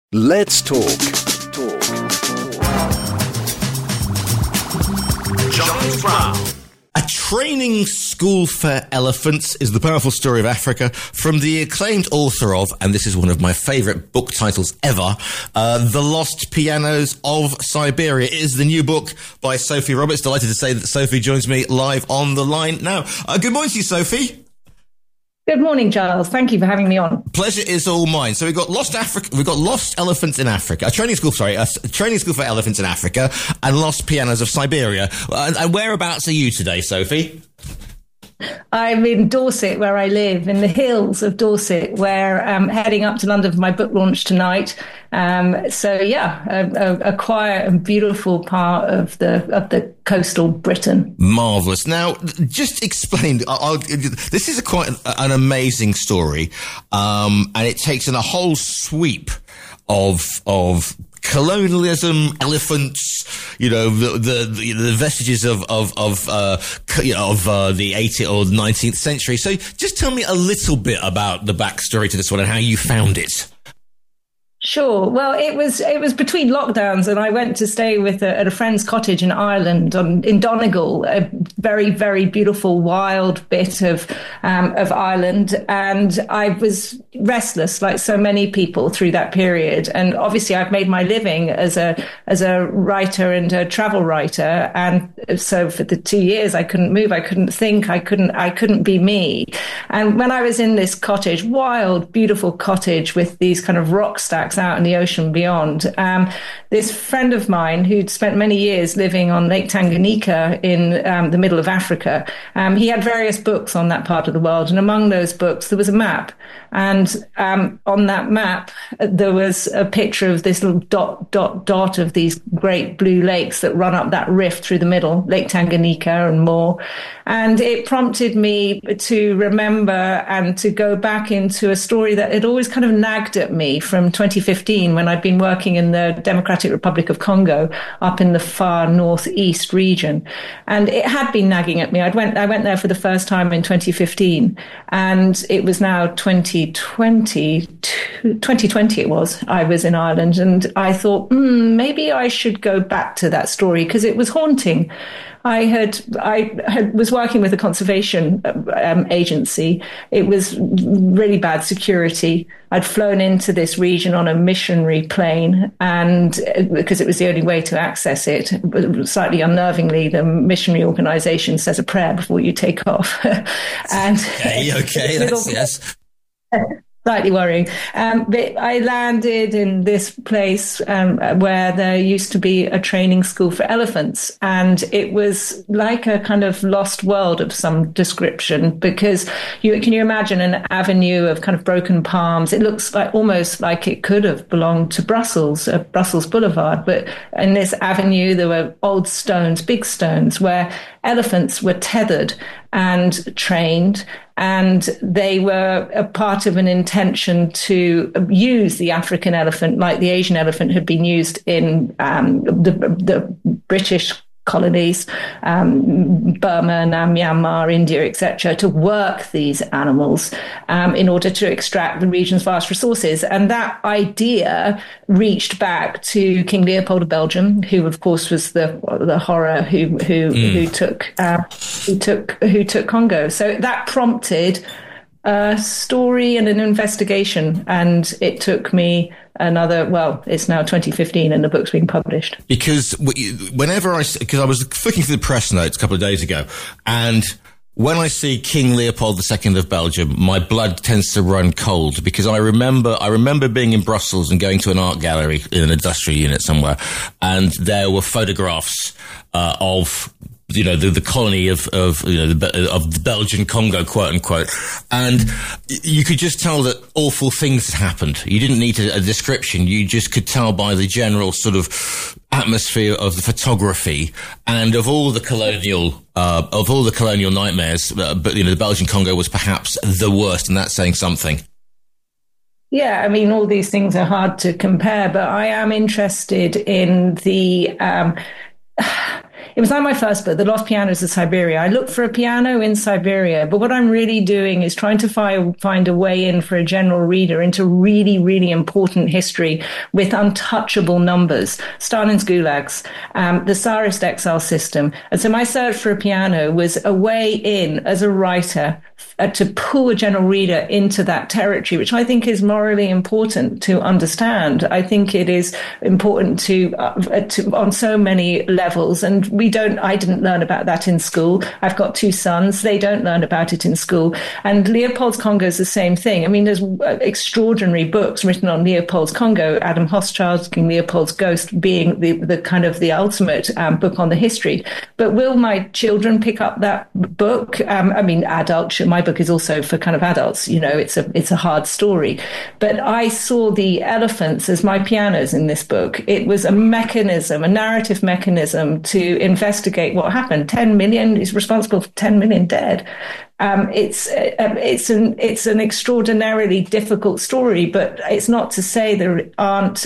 Let's talk. Giles Brown. A training school for elephants is the powerful story of Africa from the acclaimed author of, and this is one of my favourite book titles ever, The Lost Pianos of Siberia. It is the new book by Sophie Roberts. Delighted to say that Sophie joins me live on the line now. Good morning to you, Sophie. Good morning, Giles. Thank you for having me on. Pleasure is all mine. So we've got Lost Elephants in Africa, a training school for elephants in Africa, and Lost Pianos of Siberia. And whereabouts are you today, Sophie? I'm in Dorset, where I live, in the hills of Dorset, where I'm heading up to London for my book launch tonight. A quiet and beautiful part of the coastal Britain. Marvellous. Now, just explain. This is quite an amazing story, and it takes in a whole sweep of colonialism, elephants, the vestiges of the 18th or 19th century. So just tell me a little bit about the backstory to this one and how you found it. Sure. Well, it was between lockdowns, and I went to stay at a friend's cottage in Ireland, in Donegal, a very, very beautiful wild bit of Ireland, and I was restless, like so many people through that period. And obviously, I've made my living as a writer and a travel writer, and so for the 2 years, I couldn't move, I couldn't think, I couldn't be me. And when I was in this cottage, wild, beautiful cottage with these kind of rock stacks out in the ocean beyond, this friend of mine who'd spent many years living on Lake Tanganyika in the middle of Africa, he had various books on that part of the world, and among those books there was a map, and on that map there was a picture of this little dot of these great blue lakes that run up that rift through the middle, Lake Tanganyika and more. And it prompted me to remember and to go back into a story that had always kind of nagged at me from 2015, when I'd been working in the Democratic Republic of Congo up in the far northeast region. And it had been nagging at me. I went there for the first time in 2015, and it was now 2020 it was. I was in Ireland, and I thought, maybe I should go back to that story because it was haunting. I was working with a conservation agency. It was really bad security. I'd flown into this region on a missionary plane, and because it was the only way to access it, slightly unnervingly, the missionary organization says a prayer before you take off. And okay, yes. Slightly worrying. But I landed in this place where there used to be a training school for elephants. And it was like a kind of lost world of some description, because can you imagine an avenue of kind of broken palms? It looks like almost like it could have belonged to Brussels Boulevard. But in this avenue, there were old stones, big stones, where elephants were tethered and trained, and they were a part of an intention to use the African elephant like the Asian elephant had been used in the British colonies, Burma, Myanmar, India, etc., to work these animals in order to extract the region's vast resources. And that idea reached back to King Leopold of Belgium, who, of course, was the horror who took Congo. So that prompted a story and an investigation, and it took me it's now 2015 and the book's being published. Because I was flicking through the press notes a couple of days ago, and when I see King Leopold II of Belgium, my blood tends to run cold, because I remember being in Brussels and going to an art gallery in an industrial unit somewhere, and there were photographs of the colony of the Belgian Congo, quote unquote, and you could just tell that awful things had happened. You didn't need a description; you just could tell by the general sort of atmosphere of the photography and of all the colonial nightmares. But the Belgian Congo was perhaps the worst, and that's saying something. Yeah, I mean, all these things are hard to compare, but I am interested in the. it was like my first book, The Lost Pianos of Siberia. I looked for a piano in Siberia, but what I'm really doing is trying to find a way in for a general reader into really, really important history with untouchable numbers. Stalin's gulags, the Tsarist exile system. And so my search for a piano was a way in as a writer to pull a general reader into that territory, which I think is morally important to understand. I think it is important to on so many levels. And I didn't learn about that in school. I've got two sons. They don't learn about it in school. And Leopold's Congo is the same thing. I mean, there's extraordinary books written on Leopold's Congo, Adam Hochschild, King Leopold's Ghost being the kind of the ultimate book on the history. But will my children pick up that book? I mean, adults. My book is also for kind of adults. You know, it's a hard story. But I saw the elephants as my pianos in this book. It was a mechanism, a narrative mechanism to investigate what happened. 10 million is responsible for 10 million dead. It's an extraordinarily difficult story, but it's not to say there aren't.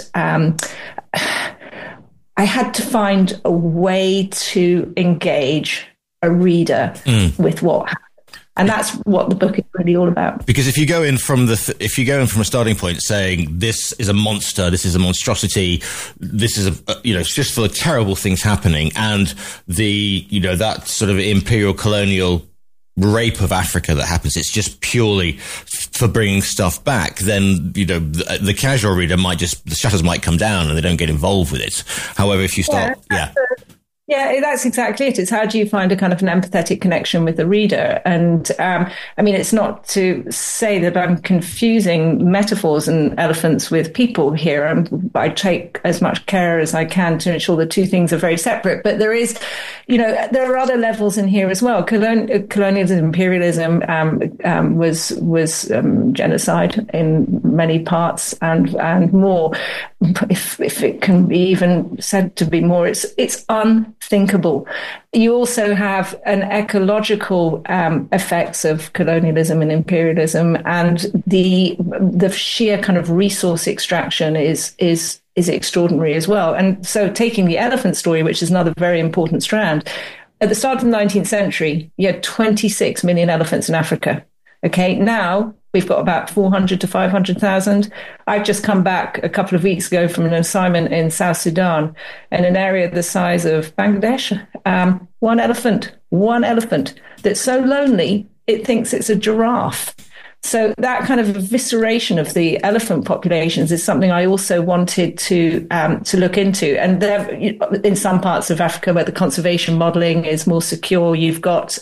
I had to find a way to engage a reader with what happened. And that's what the book is really all about. Because if you go in from a starting point saying this is a monster, this is a monstrosity, this is it's just full of terrible things happening, and that sort of imperial colonial rape of Africa that happens, it's just purely for bringing stuff back, then the casual reader the shutters might come down and they don't get involved with it. However, if you start, Yeah, that's exactly it. It's how do you find a kind of an empathetic connection with the reader? And I mean, it's not to say that I'm confusing metaphors and elephants with people here. I take as much care as I can to ensure the two things are very separate. But there is, there are other levels in here as well. Colonialism, imperialism was genocide in many parts and more. If it can be even said to be more, it's unthinkable. You also have an ecological effects of colonialism and imperialism, and the sheer kind of resource extraction is extraordinary as well. And so, taking the elephant story, which is another very important strand, at the start of the 19th century, you had 26 million elephants in Africa. Okay, now we've got about 400 to 500,000. I've just come back a couple of weeks ago from an assignment in South Sudan, in an area the size of Bangladesh. One elephant that's so lonely it thinks it's a giraffe. So that kind of evisceration of the elephant populations is something I also wanted to look into. And there, in some parts of Africa where the conservation modelling is more secure, you've got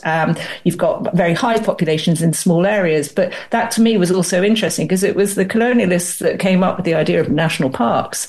very high populations in small areas. But that to me was also interesting because it was the colonialists that came up with the idea of national parks.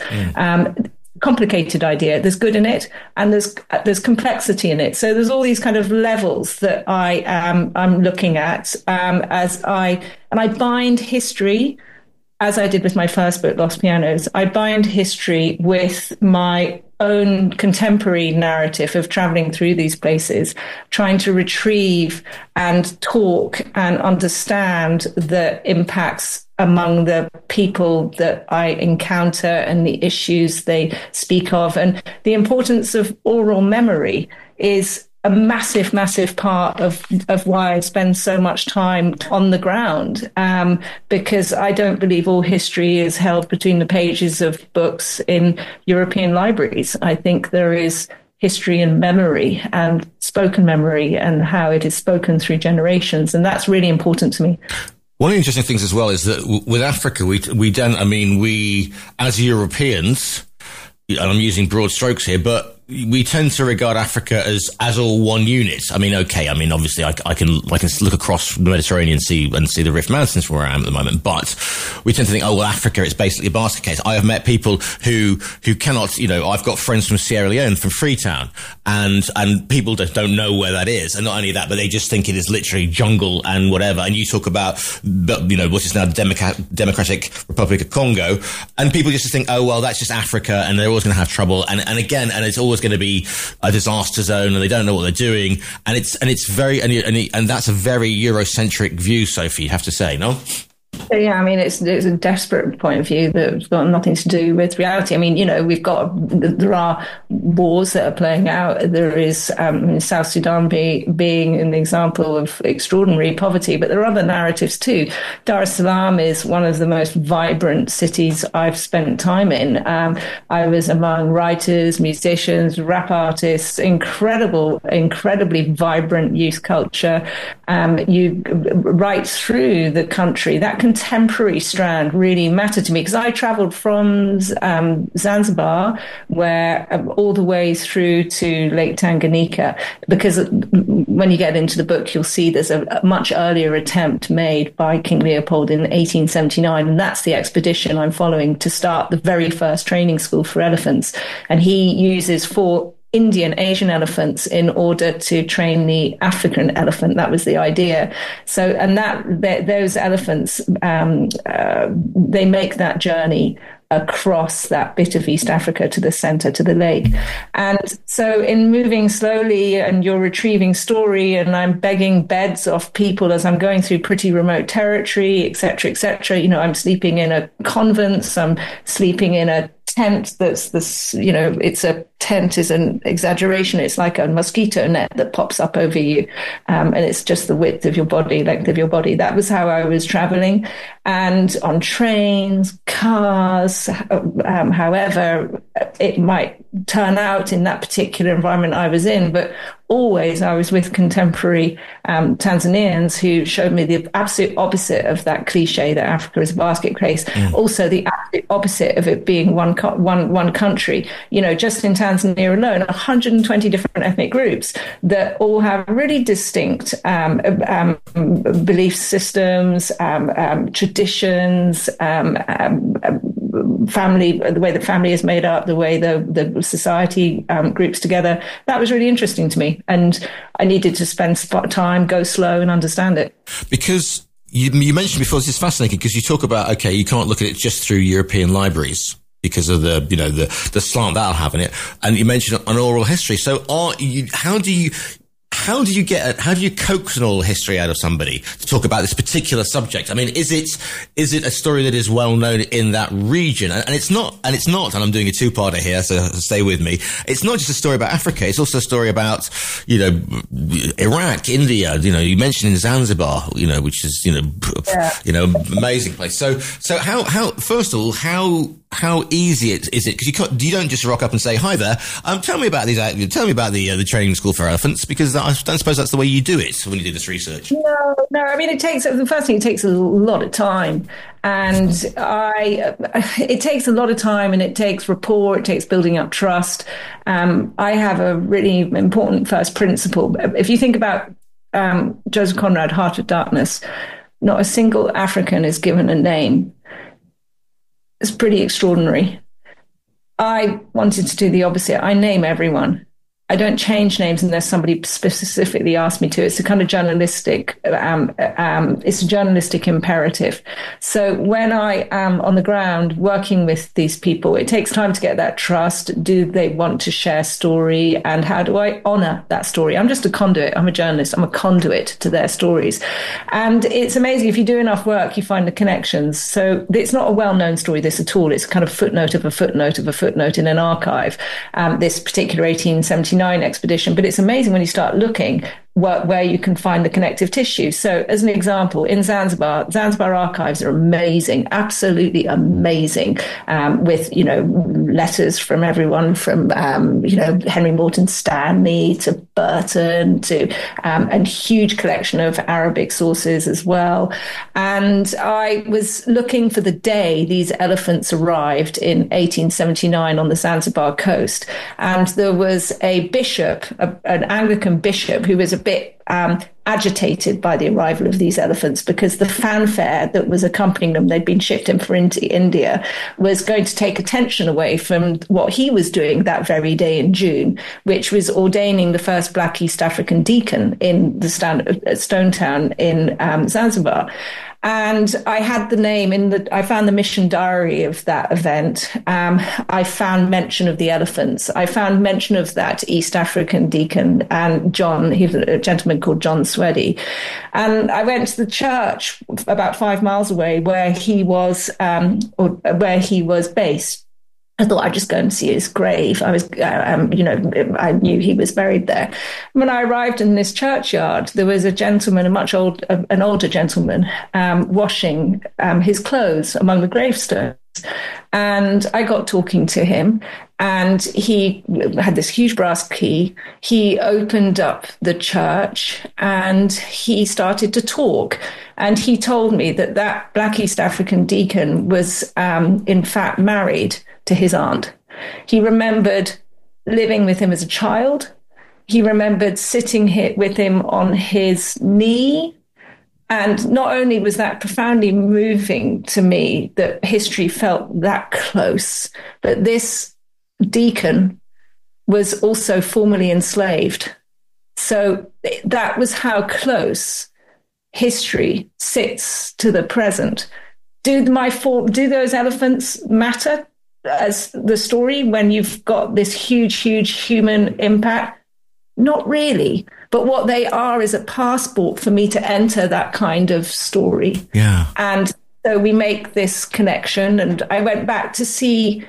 Complicated idea. There's good in it, and there's complexity in it. So there's all these kind of levels that I'm looking at as I bind history, as I did with my first book, Lost Pianos. I bind history with my own contemporary narrative of traveling through these places, trying to retrieve and talk and understand the impacts among the people that I encounter and the issues they speak of. And the importance of oral memory is a massive, massive part of why I spend so much time on the ground, because I don't believe all history is held between the pages of books in European libraries. I think there is history and memory and spoken memory and how it is spoken through generations. And that's really important to me. One of the interesting things as well is that with Africa, we as Europeans, and I'm using broad strokes here, but we tend to regard Africa as all one unit. I mean, okay. I mean, obviously, I can look across the Mediterranean Sea and see the Rift Mountains from where I am at the moment. But we tend to think, oh well, Africa is basically a basket case. I have met people who cannot. I've got friends from Sierra Leone, from Freetown, and people don't know where that is. And not only that, but they just think it is literally jungle and whatever. And you talk about, what is now the Democratic Republic of Congo, and people just think, oh well, that's just Africa, and they're always going to have trouble. And again, and it's always going to be a disaster zone, and they don't know what they're doing, and it's very and that's a very Eurocentric view, Sophie. You have to say, no? Yeah, I mean, it's a desperate point of view that's got nothing to do with reality. I mean, there are wars that are playing out. There is South Sudan being an example of extraordinary poverty, but there are other narratives too. Dar es Salaam is one of the most vibrant cities I've spent time in. I was among writers, musicians, rap artists, incredibly vibrant youth culture. You right through the country, that contemporary strand really mattered to me because I traveled from Zanzibar, where all the way through to Lake Tanganyika, because when you get into the book, you'll see there's a much earlier attempt made by King Leopold in 1879, and that's the expedition I'm following to start the very first training school for elephants. And he uses 4 Indian Asian elephants in order to train the African elephant. That was the idea. So, and those elephants, they make that journey across that bit of East Africa to the center, to the lake. And so in moving slowly and you're retrieving story and I'm begging beds off people as I'm going through pretty remote territory, et cetera, I'm sleeping in a convent, I'm sleeping in a tent that's this, it's a tent is an exaggeration. It's like a mosquito net that pops up over you. And it's just the width of your body, length of your body. That was how I was traveling. And on trains, cars, however it might turn out in that particular environment I was in, but always I was with contemporary Tanzanians who showed me the absolute opposite of that cliche that Africa is a basket case. Also the absolute opposite of it being one country. Just in Tanzania alone, 120 different ethnic groups that all have really distinct belief systems, traditions, family, the way that family is made up, the way the society groups together. That was really interesting to me. And I needed to spend time, go slow and understand it. Because you mentioned before, this is fascinating because you talk about, okay, you can't look at it just through European libraries because of the slant that'll have in it. And you mentioned an oral history. So how do you coax an oral history out of somebody to talk about this particular subject? I mean, is it a story that is well known in that region? And it's not, and I'm doing a 2-parter here, so stay with me. It's not just a story about Africa. It's also a story about, Iraq, India, you mentioned in Zanzibar, which is, amazing place. So how, first of all, how easy is it? Because you don't just rock up and say, hi there, tell me about the training school for elephants, because I don't suppose that's the way you do it when you do this research. No. I mean, it takes a lot of time, and it takes a lot of time, and it takes rapport. It takes building up trust. I have a really important first principle. If you think about Joseph Conrad, Heart of Darkness, not a single African is given a name. It's pretty extraordinary. I wanted to do the opposite. I name everyone. I don't change names unless somebody specifically asks me to. It's a kind of journalistic, it's a journalistic imperative. So when I am on the ground working with these people, it takes time to get that trust. Do they want to share story? And how do I honor that story? I'm just a conduit. I'm a journalist. I'm a conduit to their stories. And it's amazing. If you do enough work, you find the connections. So it's not a well-known story, this at all. It's a kind of footnote of a footnote of a footnote in an archive. This particular 1879 expedition, but it's amazing when you start looking where you can find the connective tissue. So as an example, in Zanzibar archives are amazing, absolutely amazing, with, letters from everyone from, Henry Morton Stanley to Burton to, and huge collection of Arabic sources as well. And I was looking for the day these elephants arrived in 1879 on the Zanzibar coast. And there was a bishop, an Anglican bishop, who was a bit agitated by the arrival of these elephants because the fanfare that was accompanying them, they'd been shipped in for India, was going to take attention away from what he was doing that very day in June, which was ordaining the first Black East African deacon in the Stone Town in Zanzibar. And I had the name I found the mission diary of that event. I found mention of the elephants. I found mention of that East African deacon and John, he was a gentleman called John Sweddy. And I went to the church about 5 miles away where he was, where he was based. I thought I'd just go and see his grave. I knew he was buried there. When I arrived in this churchyard, there was a gentleman, an older gentleman, washing his clothes among the gravestones. And I got talking to him, and he had this huge brass key. He opened up the church and he started to talk. And he told me that Black East African deacon was, in fact, married to his aunt. He remembered living with him as a child. He remembered sitting with him on his knee. And not only was that profoundly moving to me that history felt that close, but this deacon was also formerly enslaved. So that was how close history sits to the present. Do those elephants matter as the story when you've got this huge, huge human impact? Not really. But what they are is a passport for me to enter that kind of story. Yeah. And so we make this connection. And I went back to see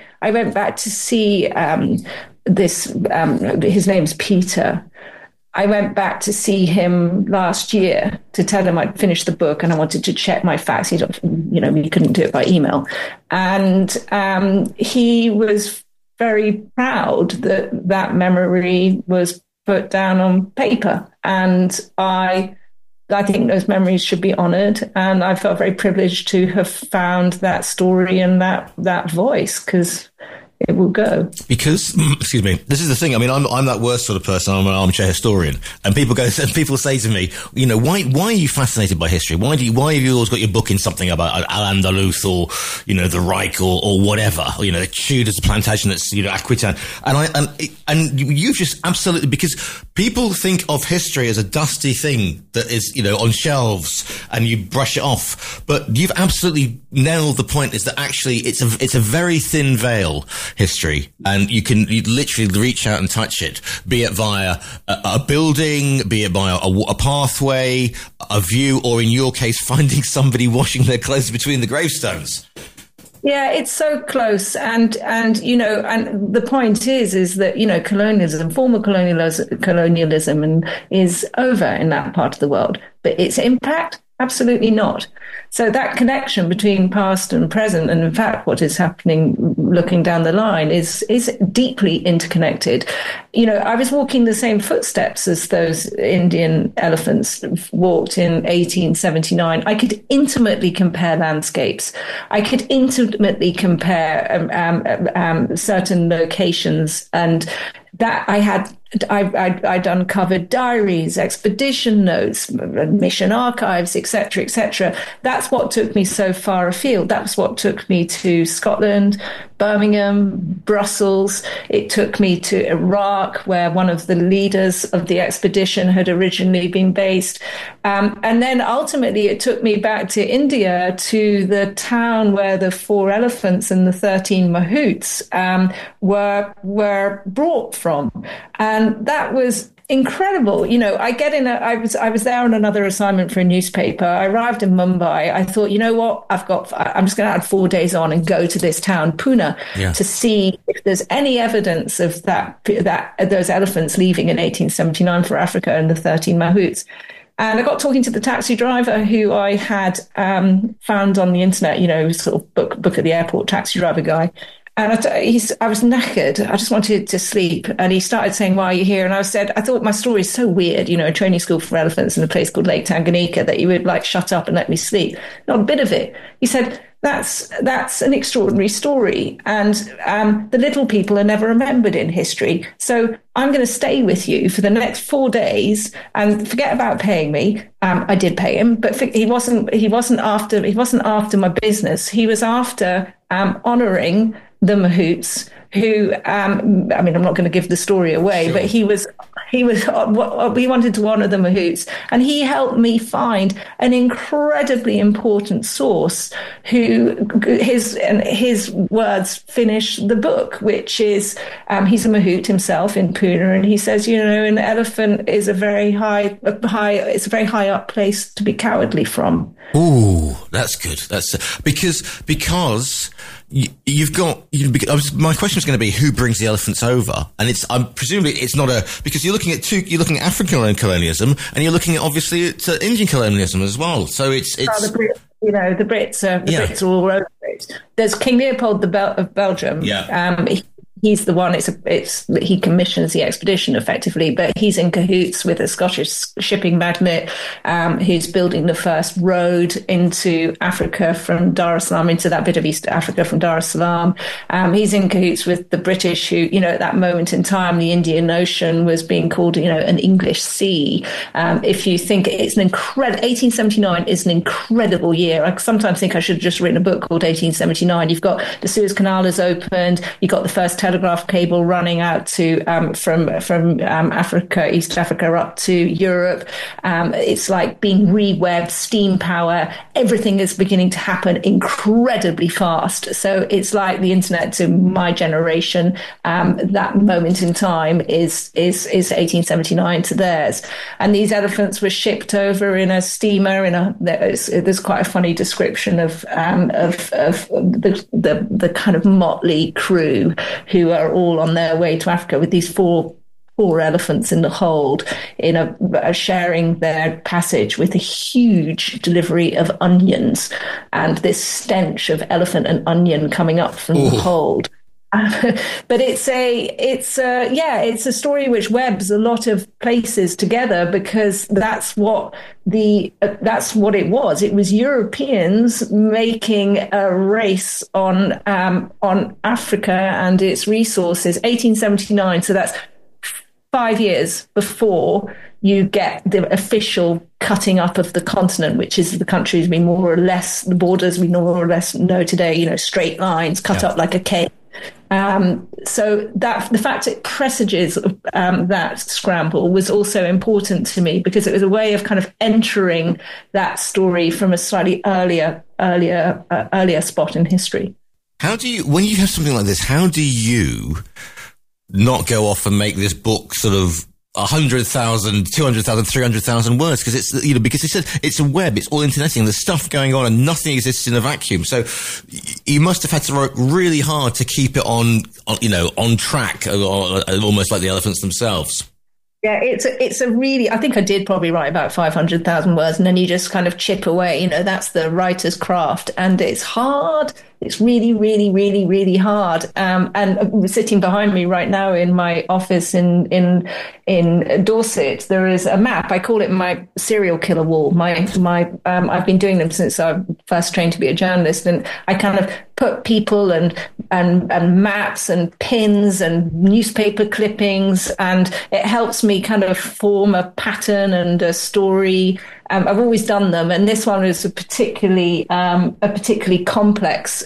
his name's Peter. I went back to see him last year to tell him I'd finished the book and I wanted to check my facts. We couldn't do it by email. And he was very proud that memory was put down on paper. And I think those memories should be honored. And I felt very privileged to have found that story and that voice, because it will go. Because, excuse me, this is the thing. I mean, I'm that worst sort of person. I'm an armchair historian, and people say to me, why are you fascinated by history? Why have you always got your book in something about Al-Andalus or, the Reich or whatever, the Tudors, the plantation that's, Aquitaine. And you've just absolutely, because people think of history as a dusty thing that is, on shelves and you brush it off. But you've absolutely nailed the point, is that actually it's a very thin veil, history, and you literally reach out and touch it, be it via a building, be it via a pathway, a view, or in your case, finding somebody washing their clothes between the gravestones. Yeah, it's so close. And the point is that, colonialism, former colonialism is over in that part of the world, but its impact, absolutely not. So that connection between past and present, and in fact what is happening looking down the line, is deeply interconnected. I was walking the same footsteps as those Indian elephants walked in 1879. I could intimately compare landscapes. I could intimately compare certain locations, and that I'd uncovered diaries, expedition notes, mission archives, etc., etc. That's what took me so far afield. That's what took me to Scotland, Birmingham, Brussels. It took me to Iraq, where one of the leaders of the expedition had originally been based. And then ultimately it took me back to India, to the town where the 4 elephants and the 13 mahouts were brought from. And that was incredible. I was there on another assignment for a newspaper. I arrived in Mumbai. I thought, you know what? I'm just going to add 4 days on and go to this town, Pune, to see if there's any evidence of those elephants leaving in 1879 for Africa and the 13 mahouts. And I got talking to the taxi driver who I had found on the internet, sort of book at the airport taxi driver guy. And I was knackered. I just wanted to sleep. And he started saying, "Why are you here?" And I thought my story is so weird, a training school for elephants in a place called Lake Tanganyika, that you would shut up and let me sleep. Not a bit of it. He said, that's an extraordinary story. And the little people are never remembered in history. So I'm going to stay with you for the next 4 days and forget about paying me. I did pay him, but he wasn't after my business. He was after honoring the mahouts, who, I'm not going to give the story away, but he was he wanted to honor the mahouts, and he helped me find an incredibly important source who his words finish the book, which is he's a mahout himself in Pune, and he says, an elephant is a very high up place to be cowardly from. Ooh, that's good. That's because you've got. My question was going to be who brings the elephants over, and I'm presumably it's not because you're looking at African colonialism, and you're looking at obviously it's Indian colonialism as well. So it's the Brits are all over it. There's King Leopold of Belgium. Yeah. He's the one. He commissions the expedition effectively, but he's in cahoots with a Scottish shipping magnate who's building the first road into Africa from Dar es Salaam, into that bit of East Africa from Dar es Salaam. He's in cahoots with the British, who, at that moment in time, the Indian Ocean was being called, an English sea. If you think it's 1879 is an incredible year. I sometimes think I should have just written a book called 1879. You've got the Suez Canal is opened. You've got the first telegraph cable running out to from Africa, East Africa, up to Europe. It's like being re-webbed, steam power. Everything is beginning to happen incredibly fast. So it's like the internet to my generation. That moment in time is 1879 to theirs. And these elephants were shipped over in a steamer. There's quite a funny description of the kind of motley crew who are all on their way to Africa with these four elephants in the hold, sharing their passage with a huge delivery of onions and this stench of elephant and onion coming up from the hold. But it's a story which webs a lot of places together, because that's what it was. It was Europeans making a race on Africa and its resources. 1879. So that's 5 years before you get the official cutting up of the continent, which is the countries the borders we more or less know today. Straight lines cut up like a cake. So that the fact it presages that scramble was also important to me, because it was a way of kind of entering that story from a slightly earlier spot in history. How do you, when you have something like this, how do you not go off and make this book sort of 100,000, 200,000, 300,000 words? Because it's, because he said it's a web, it's all interneting, there's stuff going on and nothing exists in a vacuum. So you must have had to work really hard to keep it on track, almost like the elephants themselves. Yeah, it's a really, I think I did probably write about 500,000 words, and then you just kind of chip away, that's the writer's craft, and it's hard. It's really, really, really, really hard. And sitting behind me right now in my office in Dorset, there is a map. I call it my serial killer wall. I've been doing them since I first trained to be a journalist, and I kind of put people and maps and pins and newspaper clippings, and it helps me kind of form a pattern and a story. I've always done them, and this one is a particularly complex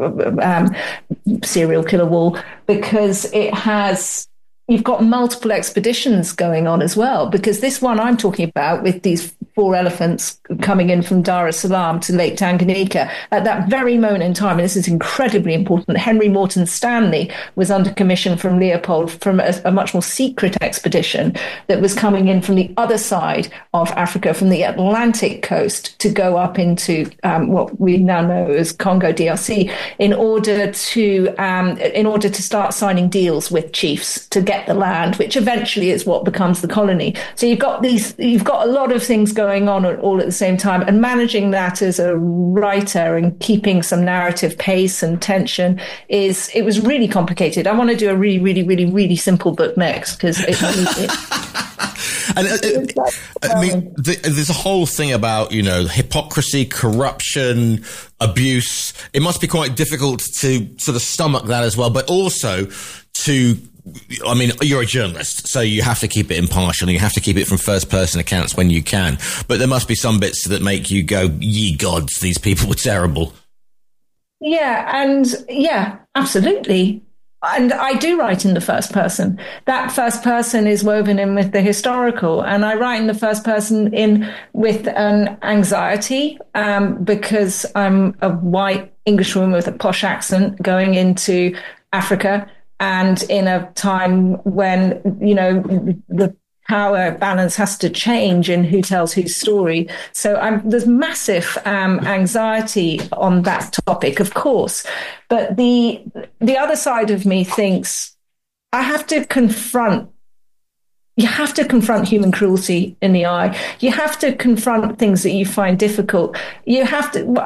serial killer wall, because you've got multiple expeditions going on as well, because this one I'm talking about, with these 4 elephants coming in from Dar es Salaam to Lake Tanganyika at that very moment in time, and this is incredibly important, Henry Morton Stanley was under commission from Leopold from a much more secret expedition that was coming in from the other side of Africa, from the Atlantic coast, to go up into what we now know as Congo DRC, in order to start signing deals with chiefs to get the land, which eventually is what becomes the colony. So you've got a lot of things going on all at the same time, and managing that as a writer and keeping some narrative pace and tension it was really complicated. I want to do a really, really, really, really simple book next, because there's a whole thing about, hypocrisy, corruption, abuse. It must be quite difficult to sort of stomach that as well, but also you're a journalist, so you have to keep it impartial and you have to keep it from first person accounts when you can. But there must be some bits that make you go, ye gods, these people were terrible. Yeah, absolutely. And I do write in the first person. That first person is woven in with the historical. And I write in the first person in with an anxiety, because I'm a white English woman with a posh accent going into Africa, and in a time when, the power balance has to change in who tells whose story. So there's massive anxiety on that topic, of course. But the other side of me thinks you have to confront human cruelty in the eye. You have to confront things that you find difficult. You have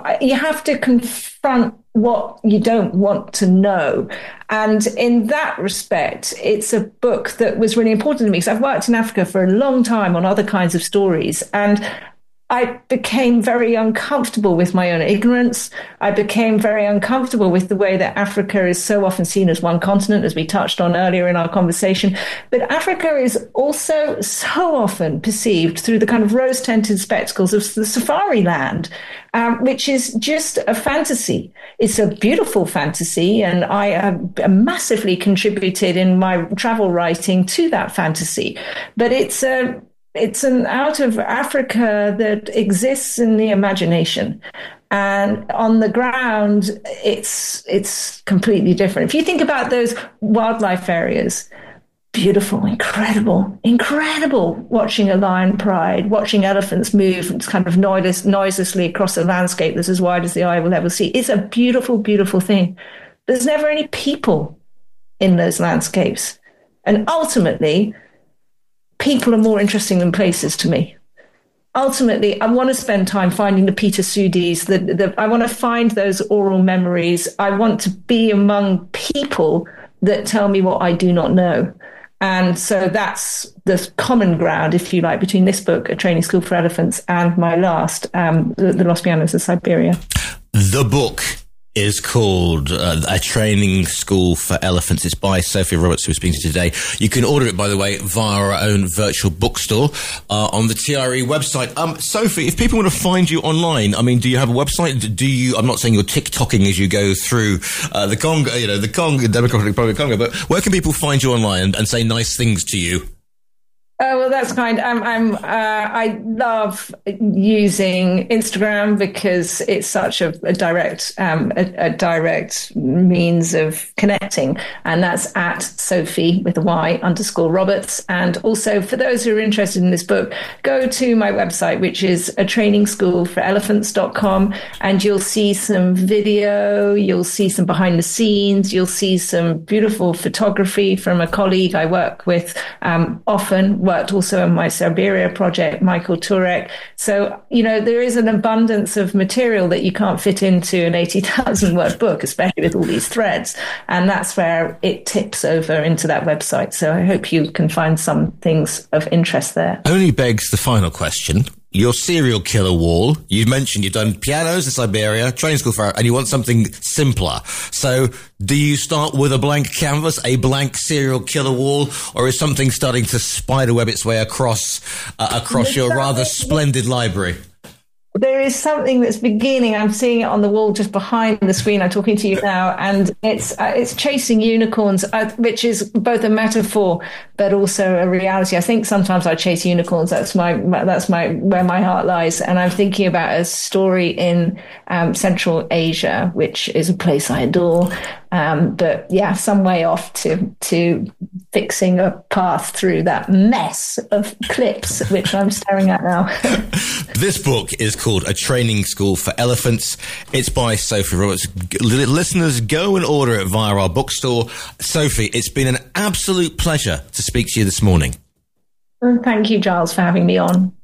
to confront what you don't want to know. And in that respect, it's a book that was really important to me, because I've worked in Africa for a long time on other kinds of stories. And I became very uncomfortable with my own ignorance. I became very uncomfortable with the way that Africa is so often seen as one continent, as we touched on earlier in our conversation. But Africa is also so often perceived through the kind of rose-tinted spectacles of the safari land, which is just a fantasy. It's a beautiful fantasy, and I have massively contributed in my travel writing to that fantasy. But it's an out of Africa that exists in the imagination. And on the ground, it's completely different. If you think about those wildlife areas, beautiful, incredible, watching a lion pride, watching elephants move kind of noiselessly across a landscape that's as wide as the eye will ever see. It's a beautiful, beautiful thing. There's never any people in those landscapes. And ultimately, people are more interesting than places to me. Ultimately, I want to spend time finding the Peter Sudis. I want to find those oral memories. I want to be among people that tell me what I do not know. And so that's the common ground, if you like, between this book, A Training School for Elephants, and my last, The Lost Pianos of Siberia. The book is called A Training School for Elephants. It's by Sophie Roberts, who we're speaking to today. You can order it, by the way, via our own virtual bookstore on the TRE website. Sophie, if people want to find you online, I mean, do you have a website? I'm not saying you're TikToking as you go through the Congo, the Congo, Democratic Republic of Congo, but where can people find you online and say nice things to you? Oh, well, that's kind. I love using Instagram because it's such a direct means of connecting, and that's at Sophie with a Y _Roberts. And also, for those who are interested in this book, go to my website, which is atrainingschoolforelephants.com, and you'll see some video, you'll see some behind the scenes, you'll see some beautiful photography from a colleague I work with often. Worked also on my Siberia project, Michael Turek. So, there is an abundance of material that you can't fit into an 80,000 word book, especially with all these threads. And that's where it tips over into that website. So I hope you can find some things of interest there. Only begs the final question. Your serial killer wall, you've mentioned you've done pianos in Siberia, training school for, and you want something simpler. So do you start with a blank canvas, a blank serial killer wall, or is something starting to spiderweb its way across your rather splendid library? There is something that's beginning. I'm seeing it on the wall just behind the screen. I'm talking to you now, and it's chasing unicorns, which is both a metaphor but also a reality. I think sometimes I chase unicorns. That's where my heart lies. And I'm thinking about a story in Central Asia, which is a place I adore. But yeah, some way off to fixing a path through that mess of clips, which I'm staring at now. This book is called A Training School for Elephants. It's by Sophie Roberts. Listeners, go and order it via our bookstore. Sophie, it's been an absolute pleasure to speak to you this morning. Thank you, Giles, for having me on.